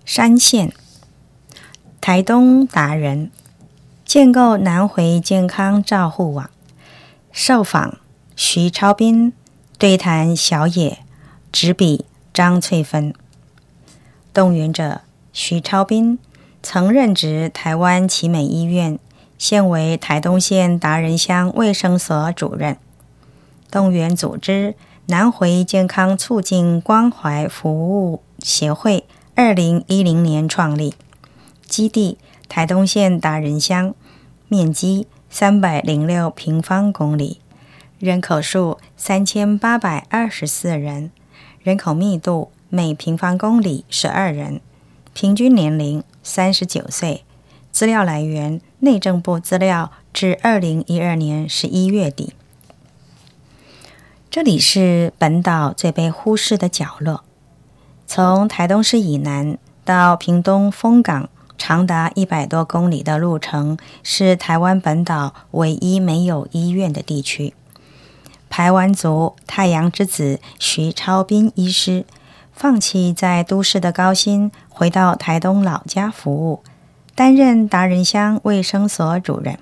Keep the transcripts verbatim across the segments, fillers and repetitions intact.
山县台东达人建构南回健康照护网，受访徐超斌，对谈小野，执笔张翠芬。动员者徐超斌，曾任职台湾奇美医院，现为台东县达人乡卫生所主任。动员组织南回健康促进关怀服务协会二零一零年创立，基地台东县达人乡，面积三百零六平方公里，人口数三千八百二十四人，人口密度每平方公里十二人，平均年龄三十九岁。资料来源内政部资料，至二零一二年十一月底。这里是本岛最被忽视的角落，从台东市以南到屏东丰港，长达一百多公里的路程，是台湾本岛唯一没有医院的地区。排湾族太阳之子徐超斌医师，放弃在都市的高薪，回到台东老家服务，担任达人乡卫生所主任，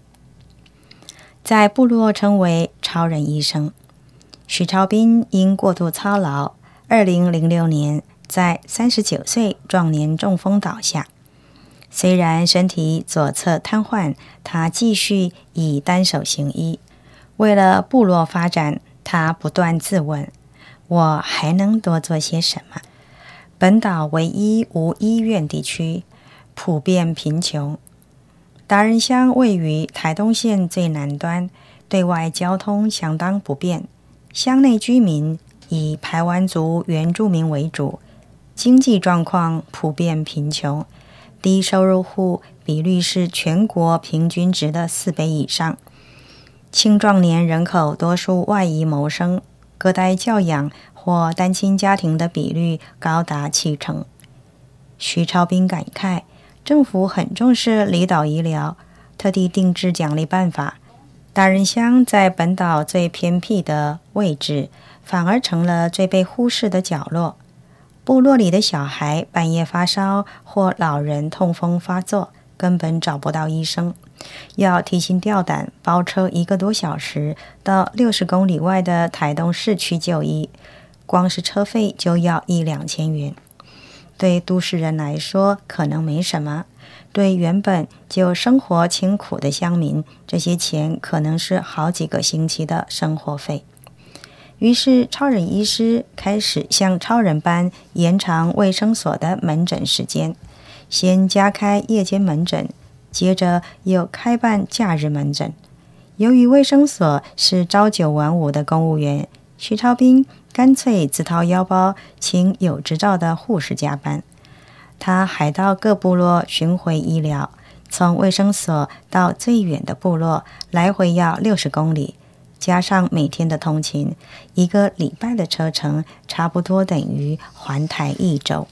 在部落称为超人医生。徐超斌因过度操劳，二零零六年在三十九岁壮年中风倒下。虽然身体左侧瘫痪，他继续以单手行医。为了部落发展，他不断自问：我还能多做些什么？本岛唯一无医院地区，普遍贫穷。达人乡位于台东县最南端，对外交通相当不便。乡内居民以排湾族原住民为主，经济状况普遍贫穷，低收入户比率是全国平均值的四倍以上。青壮年人口多数外移谋生，隔代教养或单亲家庭的比率高达七成。徐超斌感慨，政府很重视离岛医疗，特地定制奖励办法。达人乡在本岛最偏僻的位置，反而成了最被忽视的角落。部落里的小孩半夜发烧或老人痛风发作，根本找不到医生，要提心吊胆包车一个多小时到六十公里外的台东市区就医，光是车费就要一两千元。对都市人来说可能没什么，对原本就生活清苦的乡民，这些钱可能是好几个星期的生活费。于是超人医师开始像超人般延长卫生所的门诊时间，先加开夜间门诊，接着又开办假日门诊。由于卫生所是朝九晚五的公务员，徐超斌干脆自掏腰包请有执照的护士加班。他还到各部落巡回医疗，从卫生所到最远的部落来回要六十公里，加上每天的通勤，一个礼拜的车程差不多等于环台一周。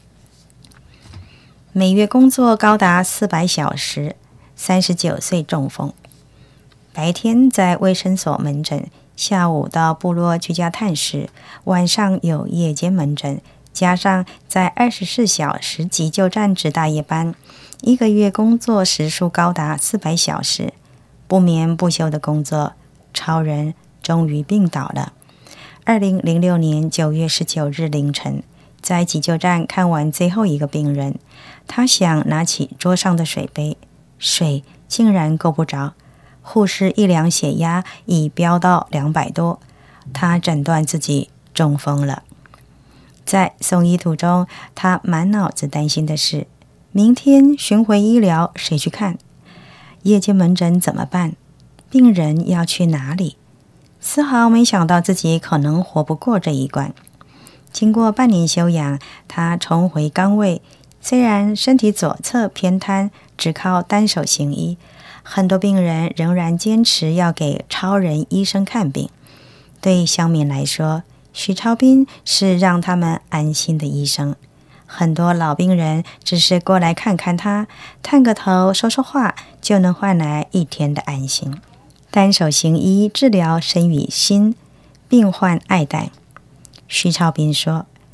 每月工作高达四百小时，三十九岁中风。白天在卫生所门诊，下午到部落居家探视，晚上有夜间门诊，加上在二十四小时急救站值大夜班，一个月工作时数高达四百小时，不眠不休的工作。超人终于病倒了。二零零六年九月十九日凌晨，在急救站看完最后一个病人，他想拿起桌上的水杯，水竟然够不着。护士一量血压已飙到两百多，他诊断自己中风了。在送医途中，他满脑子担心的是，明天巡回医疗谁去看？夜间门诊怎么办？病人要去哪里？丝毫没想到自己可能活不过这一关。经过半年休养，他重回岗位，虽然身体左侧偏瘫，只靠单手行医，很多病人仍然坚持要给超人医生看病。对乡民来说，徐超斌是让他们安心的医生。很多老病人只是过来看看他，探个头说说话，就能换来一天的安心。单手行医治疗身与心，病患爱戴。徐超斌说，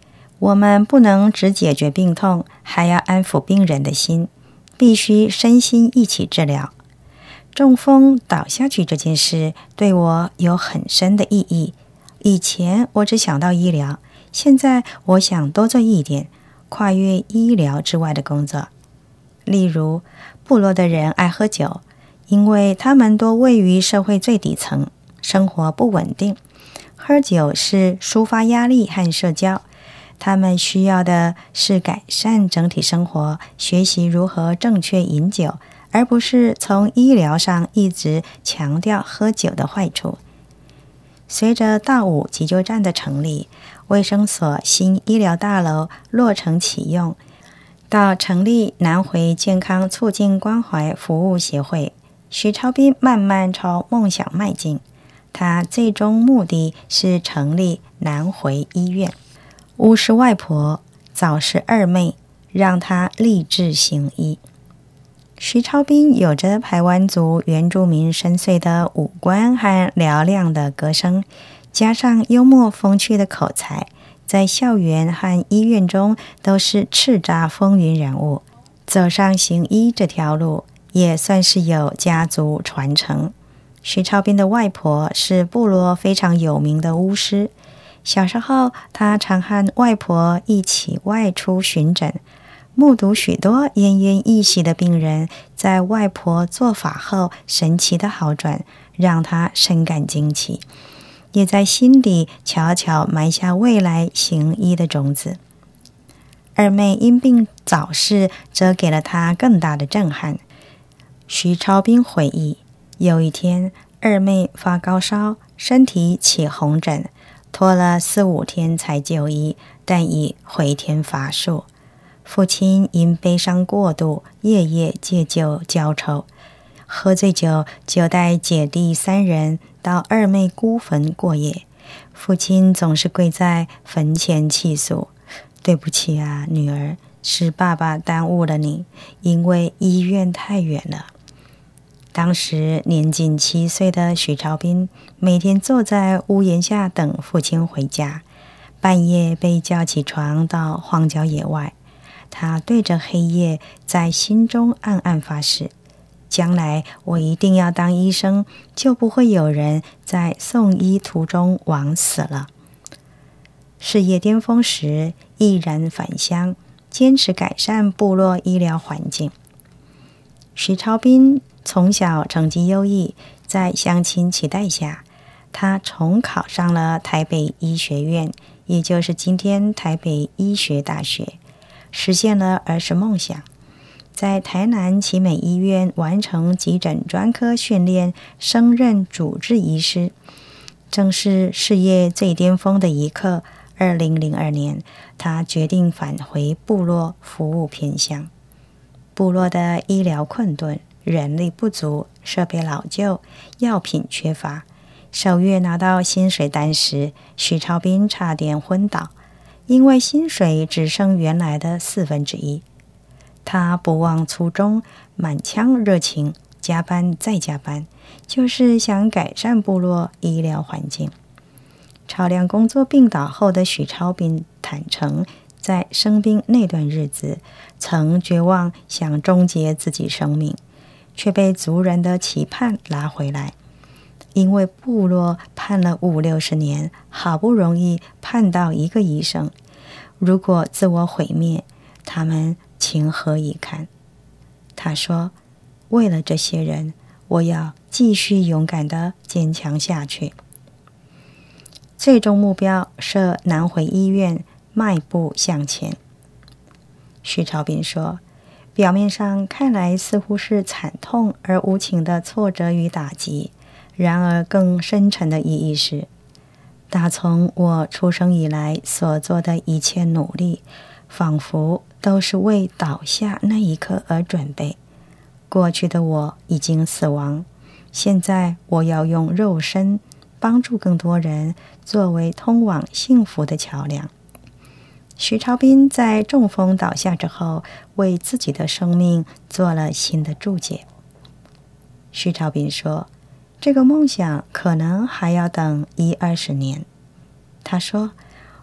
我们不能只解决病痛，还要安抚病人的心，必须身心一起治疗。中风倒下去这件事对我有很深的意义。以前我只想到医疗，现在我想多做一点跨越医疗之外的工作。例如，部落的人爱喝酒，因为他们都位于社会最底层，生活不稳定。喝酒是抒发压力和社交，他们需要的是改善整体生活，学习如何正确饮酒，而不是从医疗上一直强调喝酒的坏处。随着大武急救站的成立，卫生所新医疗大楼落成启用，到成立南回健康促进关怀服务协会，许超斌慢慢朝梦想迈进。他最终目的是成立南回医院。巫师外婆早逝二妹，让他立志行医。徐超斌有着排湾族原住民深邃的五官和嘹亮的歌声，加上幽默风趣的口才，在校园和医院中都是叱咤风云人物。走上行医这条路，也算是有家族传承。徐超斌的外婆是部落非常有名的巫师，小时候他常和外婆一起外出巡诊，目睹许多奄奄一息的病人在外婆做法后神奇的好转，让他深感惊奇，也在心底悄悄埋下未来行医的种子。二妹因病早逝，则给了他更大的震撼。徐超斌回忆，有一天二妹发高烧，身体起红疹，拖了四五天才就医，但已回天乏术。父亲因悲伤过度，夜夜借酒浇愁，喝醉酒就带姐弟三人到二妹孤坟过夜。父亲总是跪在坟前泣诉：对不起啊，女儿，是爸爸耽误了你，因为医院太远了。当时年仅七岁的许超斌每天坐在屋檐下等父亲回家，半夜被叫起床到荒郊野外。他对着黑夜在心中暗暗发誓，将来我一定要当医生，就不会有人在送医途中枉死了。事业巅峰时，毅然返乡，坚持改善部落医疗环境。徐超斌从小成绩优异，在乡亲期待下，他重考上了台北医学院，也就是今天台北医学大学，实现了儿时梦想。在台南奇美医院完成急诊专科训练，升任主治医师。正是事业最巅峰的一刻，二零零二年，他决定返回部落服务偏乡。部落的医疗困顿，人力不足，设备老旧，药品缺乏。首月拿到薪水单时，许超斌差点昏倒，因为薪水只剩原来的四分之一。他不忘初衷，满腔热情，加班再加班，就是想改善部落医疗环境。超量工作病倒后的许超斌坦诚，在生病那段日子，曾绝望想终结自己生命，却被族人的期盼拉回来。因为部落盼了五六十年，好不容易盼到一个医生，如果自我毁灭，他们情何以堪？他说，为了这些人，我要继续勇敢地坚强下去。最终目标设南回医院，迈步向前。许超斌说，表面上看来似乎是惨痛而无情的挫折与打击，然而更深沉的意义是，打从我出生以来所做的一切努力，仿佛都是为倒下那一刻而准备。过去的我已经死亡，现在我要用肉身帮助更多人，作为通往幸福的桥梁。许超斌在中风倒下之后，为自己的生命做了新的注解。许超斌说，这个梦想可能还要等一二十年。他说，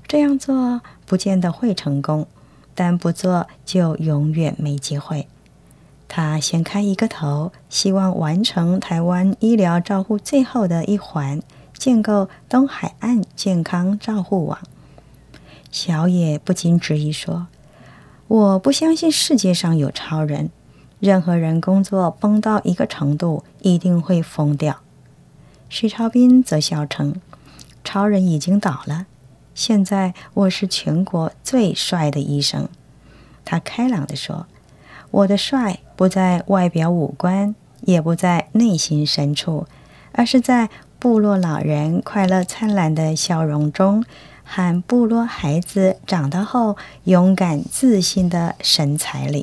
这样做不见得会成功，但不做就永远没机会。他先开一个头，希望完成台湾医疗照护最后的一环，建构东海岸健康照护网。小野不禁质疑说，我不相信世界上有超人，任何人工作崩到一个程度，一定会疯掉。许超斌则笑称，超人已经倒了，现在我是全国最帅的医生。他开朗地说，我的帅不在外表五官，也不在内心深处，而是在部落老人快乐灿烂的笑容中，和部落孩子长大后勇敢自信的神采里。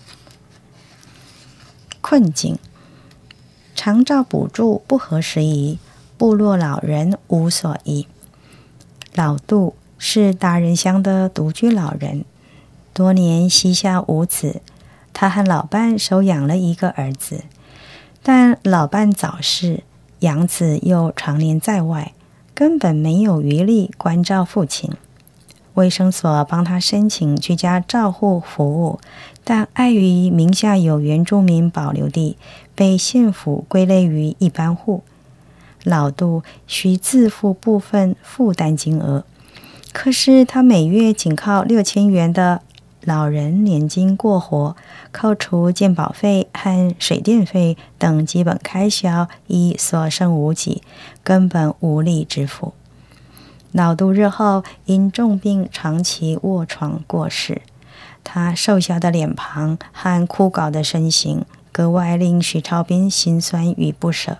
困境，长照补助不合时宜，部落老人无所依。老杜是达人乡的独居老人，多年膝下无子，他和老伴收养了一个儿子，但老伴早逝，养子又常年在外，根本没有余力关照父亲。卫生所帮他申请居家照护服务，但碍于名下有原住民保留地，被县府归类于一般户。老杜需自付部分负担金额，可是他每月仅靠六千元的老人年金过活，扣除健保费和水电费等基本开销，已所剩无几，根本无力支付。老杜日后因重病长期卧床过世，他瘦小的脸庞和枯槁的身形格外令许超斌心酸与不舍。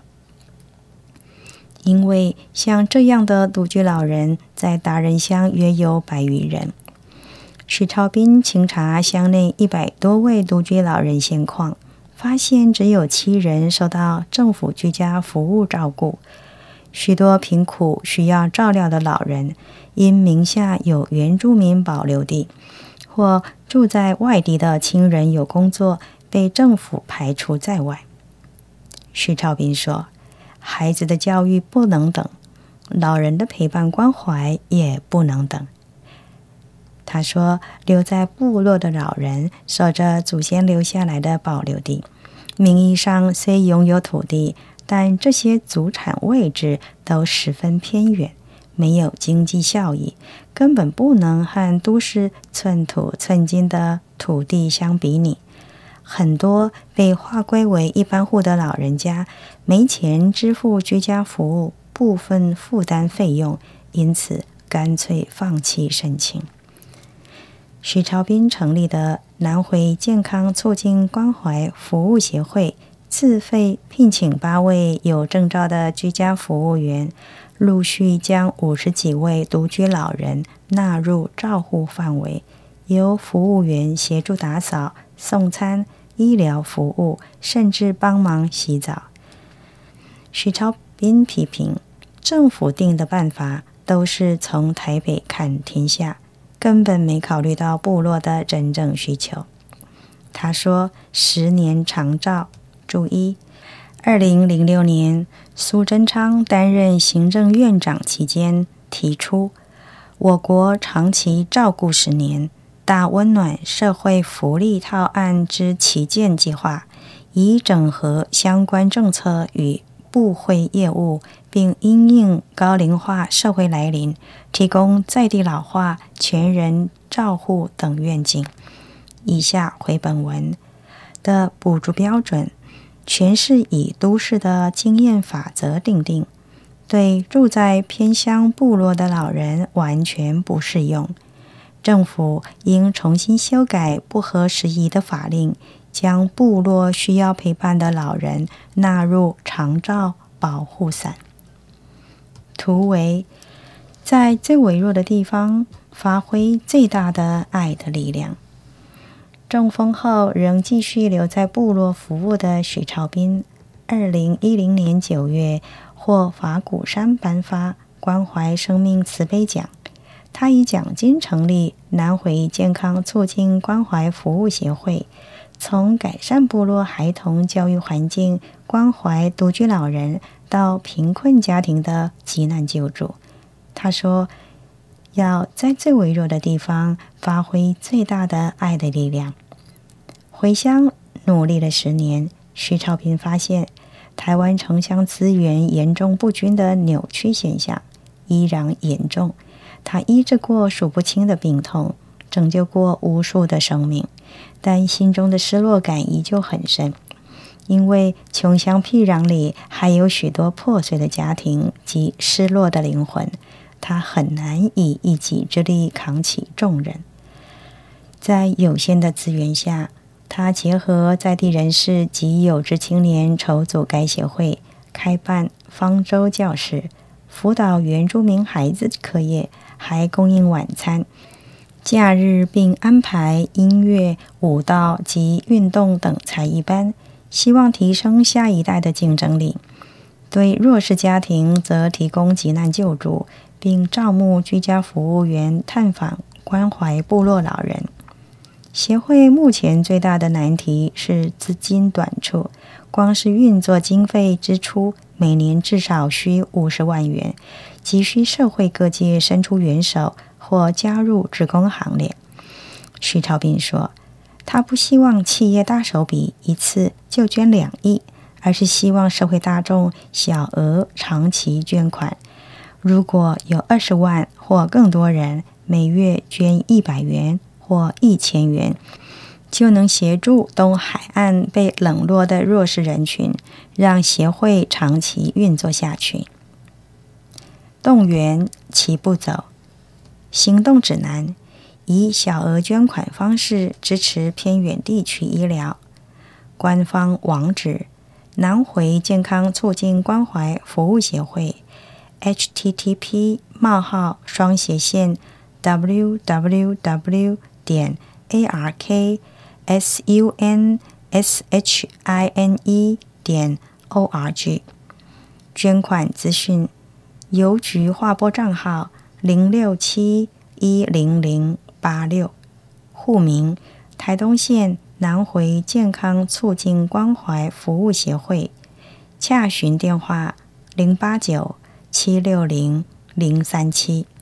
因为像这样的独居老人在达人乡约有百余人，许超斌清查乡内一百多位独居老人现况，发现只有七人受到政府居家服务照顾。许多贫苦需要照料的老人，因名下有原住民保留地，或住在外地的亲人有工作，被政府排除在外。许超斌说，孩子的教育不能等，老人的陪伴关怀也不能等。他说，留在部落的老人守着祖先留下来的保留地，名义上虽拥有土地，但这些祖产位置都十分偏远，没有经济效益，根本不能和都市寸土寸金的土地相比拟。很多被划归为一般户的老人家没钱支付居家服务部分负担费用，因此干脆放弃申请。许超斌成立的南回健康促进关怀服务协会，自费聘请八位有证照的居家服务员，陆续将五十几位独居老人纳入照护范围，由服务员协助打扫、送餐、医疗服务，甚至帮忙洗澡。许超斌批评，政府定的办法都是从台北看天下，根本没考虑到部落的真正需求。他说，十年长照，注意，二零零六年苏贞昌担任行政院长期间提出，我国长期照顾十年大温暖社会福利套案之旗舰计划，以整合相关政策与部会业务，并因应高龄化社会来临，提供在地老化、全人照护等愿景。以下回本文的补助标准，全是以都市的经验法则定定，对住在偏乡部落的老人完全不适用。政府应重新修改不合时宜的法令，将部落需要陪伴的老人纳入长照保护伞。图为在最微弱的地方发挥最大的爱的力量。中风后仍继续留在部落服务的许超斌，二零一零年九月获法鼓山颁发关怀生命慈悲奖。他以奖金成立南回健康促进关怀服务协会，从改善部落孩童教育环境、关怀独居老人到贫困家庭的急难救助。他说， 要在最微弱的地方发挥最大的爱的力量。回乡努力了十年，徐超斌发现台湾城乡资源严重不均的扭曲现象依然严重。他医治过数不清的病痛，拯救过无数的生命，但心中的失落感依旧很深。因为穷乡僻壤里还有许多破碎的家庭及失落的灵魂，他很难以一己之力扛起重任。在有限的资源下，他结合在地人士及有志青年筹组该协会，开办方舟教室，辅导原住民孩子课业，还供应晚餐、假日，并安排音乐、舞蹈及运动等才艺班，希望提升下一代的竞争力。对弱势家庭则提供急难救助，并招募居家服务员探访关怀部落老人。协会目前最大的难题是资金短处，光是运作经费支出每年至少需五十万元，急需社会各界伸出援手或加入志工行列。徐超斌说，他不希望企业大手笔一次就捐两亿，而是希望社会大众小额长期捐款。如果有二十万或更多人每月捐一百元或一千元，就能协助东海岸被冷落的弱势人群，让协会长期运作下去。动员齐步走行动指南，以小额捐款方式支持偏远地区医疗。官方网址：南回健康促进关怀服务协会 H T T P 冒号双斜线 w w w 点 a r k s u n s h i n e 点 o r g。 捐款资讯：邮局划拨账号零六七一零零八六，户名台东县南回健康促进关怀服务协会，洽询电话零八九七六零零三七。